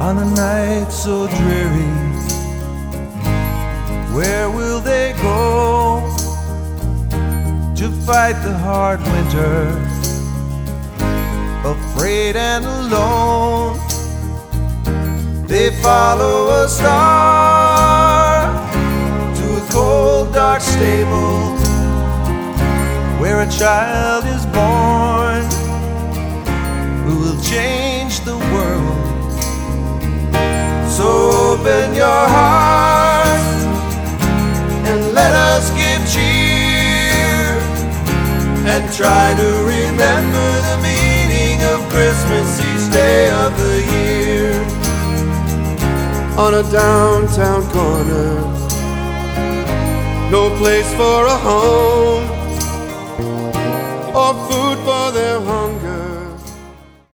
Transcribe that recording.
on a night so dreary. Where will they go to fight the hard winter, afraid and alone? They follow a star to a cold, dark stable where a child is born who will change the world. So open your heart and let us give cheer, and try to remember the meaning of Christmas each day of the year. On a downtown corner, no place for a home or food for their hunger,